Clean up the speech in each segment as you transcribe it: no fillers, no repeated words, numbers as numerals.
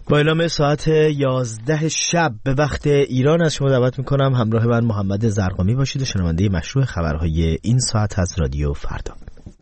با اعلام ساعت 11 شب به وقت ایران از شما دعوت میکنم همراه من محمد زرقامی باشید و شنونده مشروع خبرهای این ساعت از رادیو فردا.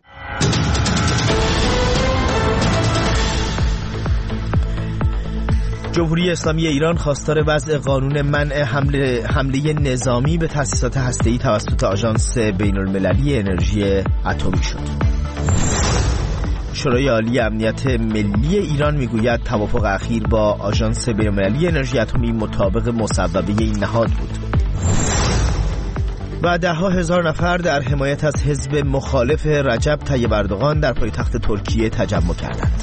جمهوری اسلامی ایران خواستار وضع قانون منع حمله نظامی به تأسیسات هسته‌ای توسط آژانس بین‌المللی انرژی اتمی شد. شورای عالی امنیت ملی ایران میگوید توافق اخیر با آژانس بین‌المللی انرژی اتمی مطابق مصوبه این نهاد بود. و ده‌ها هزار نفر در حمایت از حزب مخالف رجب طیب اردوغان در پایتخت ترکیه تجمع کردند.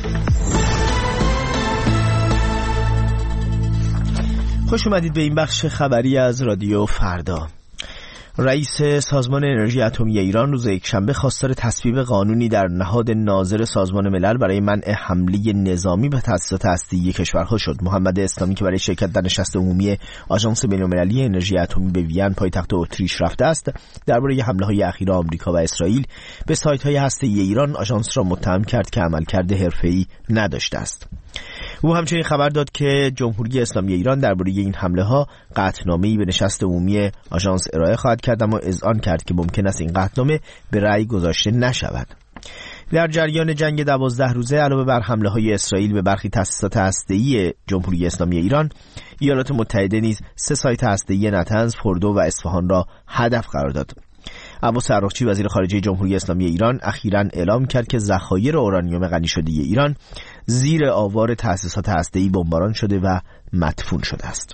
خوش اومدید به این بخش خبری از رادیو فردا. رئیس سازمان انرژی اتمی ایران روز یکشنبه خواستار تصویب قانونی در نهاد ناظر سازمان ملل برای منع حمله نظامی به تأسیسات هسته‌ای کشورها شد. محمد اسلامی که برای شرکت در نشست عمومی آژانس بین‌المللی انرژی اتمی به وین پایتخت اتریش رفته است، درباره حمله‌های اخیر آمریکا و اسرائیل به سایت‌های هسته‌ای ایران آژانس را متهم کرد که عملکرد حرفه‌ای نداشته است. او همچنین خبر داد که جمهوری اسلامی ایران درباره این حمله‌ها قطعنامه‌ای به نشست عمومی آژانس ارائه خواهد کرد، اما اذعان کرد که ممکن است این قطعنامه به رأی گذاشته نشود. در جریان جنگ 12 روزه علاوه بر حمله‌های اسرائیل به برخی تأسیسات هسته‌ای جمهوری اسلامی ایران، ایالات متحده نیز 3 سایت هسته‌ای نطنز، فردو و اصفهان را هدف قرار داد. عباس عراقچی وزیر خارجه جمهوری اسلامی ایران اخیراً اعلام کرد که ذخایر اورانیوم غنی شده ایران زیر آوار تأسیسات هسته‌ای بمباران شده و مدفون شده است.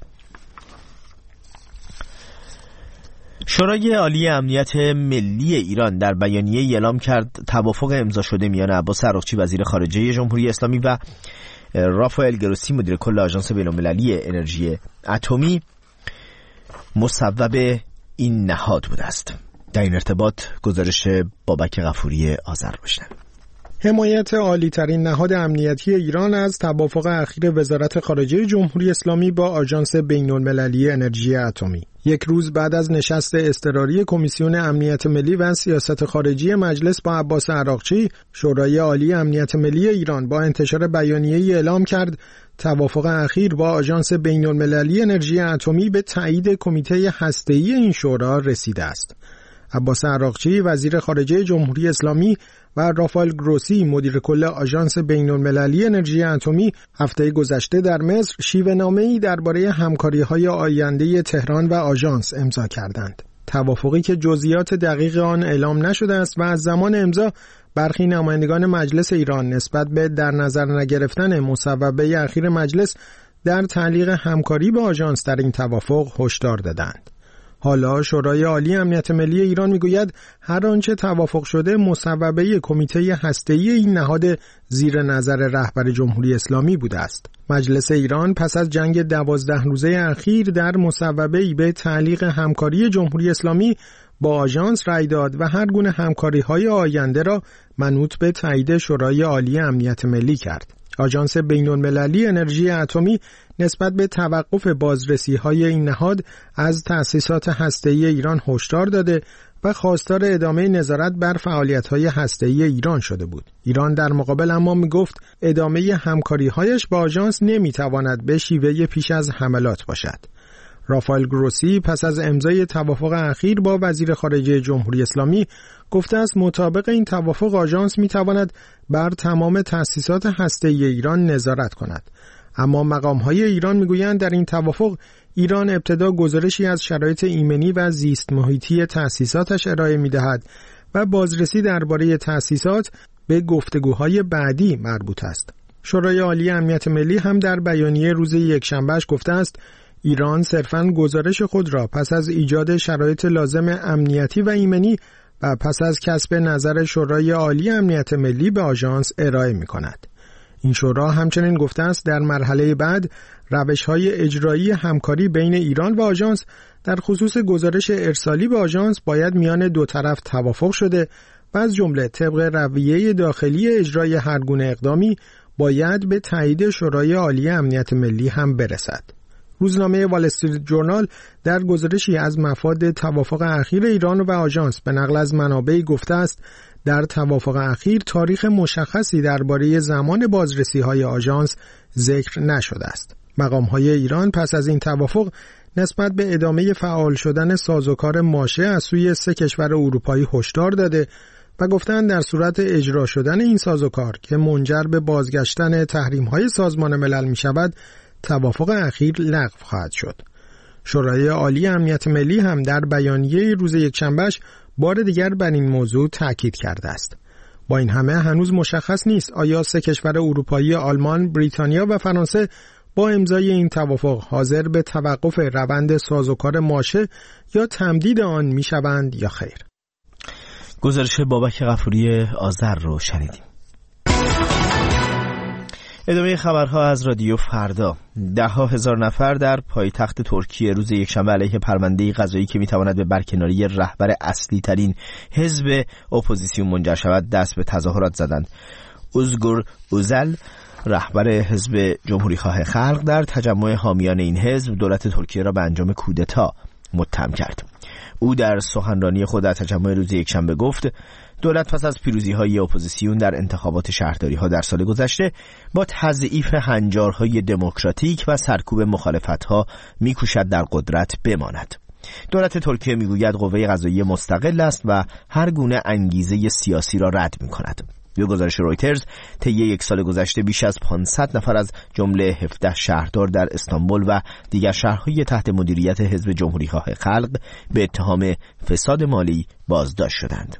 شورای عالی امنیت ملی ایران در بیانیه اعلام کرد توافق امضا شده میان عباس عراقچی وزیر خارجه جمهوری اسلامی و رافائل گروسی مدیر کل آژانس بین‌المللی انرژی اتمی مصوب این نهاد بوده است. در این ارتباط گزارش بابک غفوری آذر باشد. حمایت عالی‌ترین نهاد امنیتی ایران از توافق اخیر وزارت خارجه جمهوری اسلامی با آژانس بین‌المللی انرژی اتمی. یک روز بعد از نشست اضطراری کمیسیون امنیت ملی و سیاست خارجی مجلس با عباس عراقچی، شورای عالی امنیت ملی ایران با انتشار بیانیه‌ای اعلام کرد توافق اخیر با آژانس بین‌المللی انرژی اتمی به تایید کمیته هسته‌ای این شورا رسیده است. عباس عراقچی وزیر خارجه جمهوری اسلامی و رافائل گروسی مدیر کل آژانس بین‌المللی انرژی اتمی هفته گذشته در مصر شیوه‌نامه‌ای درباره همکاری‌های آینده تهران و آژانس امضا کردند. توافقی که جزئیات دقیق آن اعلام نشده است و از زمان امضا برخی نمایندگان مجلس ایران نسبت به در نظر نگرفتن مصوبه اخیر مجلس در تعلیق همکاری با آژانس در این توافق هشدار دادند. حالا شورای عالی امنیت ملی ایران میگوید هر آنچه توافق شده مصوبه کمیته هسته‌ای این نهاد زیر نظر رهبر جمهوری اسلامی بوده است. مجلس ایران پس از جنگ 12 روزه اخیر در مصوبه‌ای به تعلیق همکاری جمهوری اسلامی با آژانس رأی داد و هر گونه همکاری‌های آینده را منوط به تایید شورای عالی امنیت ملی کرد. آژانس بین‌المللی انرژی اتمی نسبت به توقف بازرسی‌های این نهاد از تأسیسات هسته‌ای ایران هشدار داده و خواستار ادامه نظارت بر فعالیت‌های هسته‌ای ایران شده بود. ایران در مقابل اما می‌گفت ادامه همکاری‌هایش با آژانس نمی‌تواند به شیوه پیش از حملات باشد. رافائل گروسی پس از امضای توافق اخیر با وزیر خارجه جمهوری اسلامی گفته است مطابق این توافق آژانس می‌تواند بر تمام تأسیسات هسته‌ای ایران نظارت کند. اما مقام‌های ایران می‌گویند در این توافق ایران ابتدا گزارشی از شرایط ایمنی و زیست محیطی تأسیساتش ارائه می‌دهد و بازرسی درباره تأسیسات به گفتگوهای بعدی مربوط است. شورای عالی امنیت ملی هم در بیانیه روز یکشنبهش گفته است ایران صرفاً گزارش خود را پس از ایجاد شرایط لازم امنیتی و ایمنی و پس از کسب نظر شورای عالی امنیت ملی به آژانس ارائه می‌کند. این شورا همچنین گفته است در مرحله بعد روش‌های اجرایی همکاری بین ایران و آژانس در خصوص گزارش ارسالی به آژانس باید میان دو طرف توافق شده و از جمله طبق رویه داخلی اجرای هر گونه اقدامی باید به تایید شورای عالی امنیت ملی هم برسد. روزنامه وال استریت جورنال در گزارشی از مفاد توافق اخیر ایران و آژانس به نقل از منابعی گفته است در توافق اخیر تاریخ مشخصی درباره زمان بازرسی‌های آژانس ذکر نشده است. مقام‌های ایران پس از این توافق نسبت به ادامه فعال شدن سازوکار ماشه از سوی 3 کشور اروپایی هشدار داده و گفتند در صورت اجرا شدن این سازوکار که منجر به بازگشتن تحریم‌های سازمان ملل می‌شود، توافق اخیر لغو خواهد شد. شورای عالی امنیت ملی هم در بیانیه روز یکشنبهش بار دیگر بر این موضوع تاکید کرده است. با این همه هنوز مشخص نیست آیا 3 کشور اروپایی آلمان، بریتانیا و فرانسه با امضای این توافق حاضر به توقف روند سازوکار ماشه یا تمدید آن میشوند یا خیر. گزارش بابک غفوری آذر رو شنیدیم. ادامه خبرها از رادیو فردا. 10,000 نفر در پایتخت ترکیه روز یکشنبه علیه پرونده قضایی که میتواند به برکناری رهبر اصلی ترین حزب اپوزیسیون منجر شود دست به تظاهرات زدند. اوزگور اوزل، رهبر حزب جمهوری خواه خلق، در تجمع حامیان این حزب دولت ترکیه را به انجام کودتا متهم کرد. او در سخنرانی خود در تجمع روز یکشنبه گفت دولت پس از پیروزی‌های اپوزیسیون در انتخابات شهرداری‌ها در سال گذشته با تضعیف هنجارهای دموکراتیک و سرکوب مخالفت‌ها می‌کوشد در قدرت بماند. دولت ترکیه می‌گوید قوه قضاییه مستقل است و هر گونه انگیزه سیاسی را رد می‌کند. به گزارش رویترز طی 1 سال گذشته بیش از 500 نفر از جمله 17 شهردار در استانبول و دیگر شهرهای تحت مدیریت حزب جمهوری خواه خلق به اتهام فساد مالی بازداشت شدند.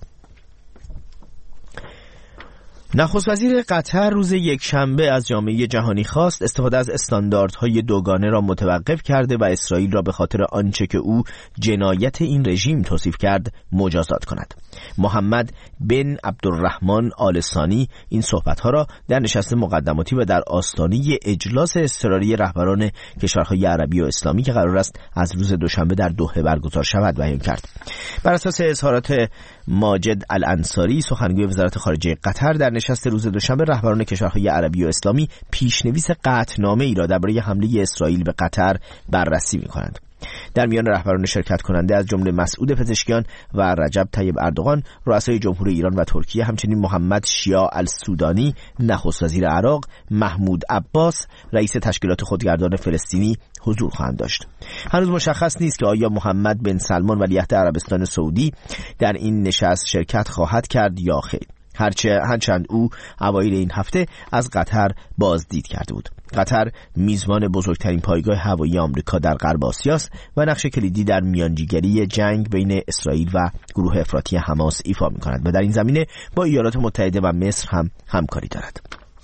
نخست وزیر قطر روز یکشنبه از جامعه جهانی خواست استفاده از استانداردهای دوگانه را متوقف کرده و اسرائیل را به خاطر آنچه که او جنایت این رژیم توصیف کرد مجازات کند. محمد بن عبدالرحمن آل ثانی این صحبت‌ها را در نشست مقدماتی و در آستانه اجلاس اضطراری رهبران کشورهای عربی و اسلامی که قرار است از روز دوشنبه در دوحه برگزار شود بیان کرد. بر اساس اظهارات ماجد الانصاری، سخنگوی وزارت خارجه قطر، در نشست روز دوشنبه رهبران کشورهای عربی و اسلامی پیشنویس قطعنامه‌ای را درباره حمله اسرائیل به قطر بررسی می‌کنند. در میان رهبران شرکت کننده از جمله مسعود پزشکیان و رجب طیب اردوغان، رؤسای جمهوری ایران و ترکیه، همچنین محمد شیاع السودانی، نخست وزیر عراق، محمود عباس، رئیس تشکیلات خودگردان فلسطینی حضور خواهند داشت. هنوز مشخص نیست که آیا محمد بن سلمان ولیعهد عربستان سعودی در این نشست شرکت خواهد کرد یا خیر. هرچند او اوایل این هفته از قطر بازدید کرده بود. قطر میزبان بزرگترین پایگاه هوایی آمریکا در غرب آسیا است و نقش کلیدی در میانجیگری جنگ بین اسرائیل و گروه افراطی حماس ایفا می‌کند و در این زمینه با ایالات متحده و مصر هم همکاری دارد.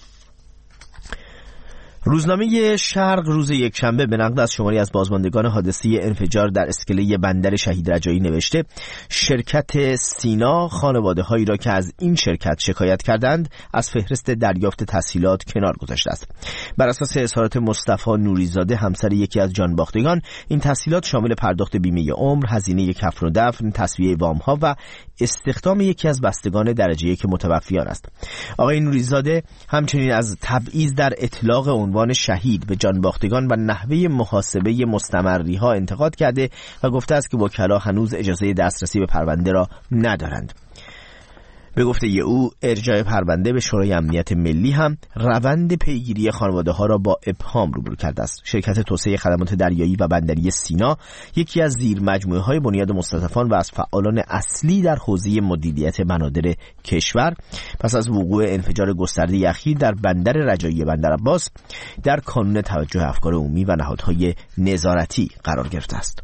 روزنامه شرق روز یکشنبه به نقل از شماری از بازماندگان حادثه انفجار در اسکله بندر شهید رجایی نوشته شرکت سینا خانواده‌هایی را که از این شرکت شکایت کردند از فهرست دریافت تسهیلات کنار گذاشته است. بر اساس اظهارات مصطفی نوریزاده، همسر یکی از جانباختگان، این تسهیلات شامل پرداخت بیمه عمر، هزینه کفن و دفن، تسویه وام‌ها و استخدام یکی از بستگان درجه یک متوفیان است. آقای نوریزاده همچنین از تبعیض در اطلاق عنوان شهید به جانباختگان و نحوه محاسبه مستمری‌ها انتقاد کرده و گفته است که وکلا هنوز اجازه دسترسی به پرونده را ندارند. به گفته او ارجاع پرونده به شورای امنیت ملی هم روند پیگیری خانواده‌ها را با ابهام روبرو کرده است. شرکت توسعه خدمات دریایی و بندری سینا، یکی از زیر مجموعه‌های بنیاد مستضعفان و از فعالان اصلی در حوزه مدیریت بنادر کشور، پس از وقوع انفجار گسترده اخیر در بندر رجایی بندر عباس در کانون توجه افکار عمومی و نهادهای نظارتی قرار گرفته است.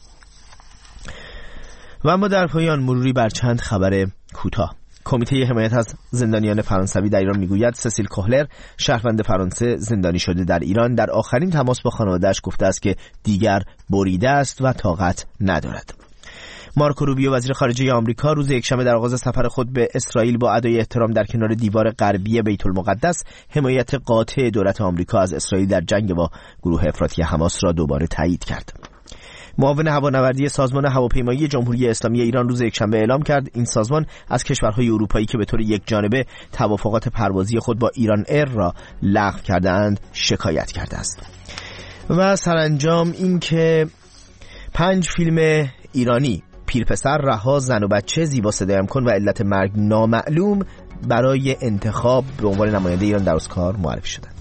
و اما در پایان مروری بر چند خبر کوتاه. کمیته حمایت از زندانیان فرانسوی در ایران میگوید سسیل کوهلر، شهروند فرانسه زندانی شده در ایران، در آخرین تماس با خانواده‌اش گفته است که دیگر بریده است و طاقت ندارد. مارکو روبیو، وزیر خارجه آمریکا، روز یکشنبه در آغاز سفر خود به اسرائیل با ادای احترام در کنار دیوار غربی بیت المقدس حمایت قاطع دولت آمریکا از اسرائیل در جنگ با گروه افراطی حماس را دوباره تایید کرد. معاون هوانوردی سازمان هواپیمایی جمهوری اسلامی ایران روز یکشنبه اعلام کرد این سازمان از کشورهای اروپایی که به طور یکجانبه توافقات پروازی خود با ایران ایر را لغو کرده‌اند شکایت کرده است. و سرانجام این که 5 فیلم ایرانی پیرپسر رها، زن و بچه، زیبا صدایم کن و علت مرگ نامعلوم برای انتخاب به عنوان نماینده ایران در اسکار معرفی شدند.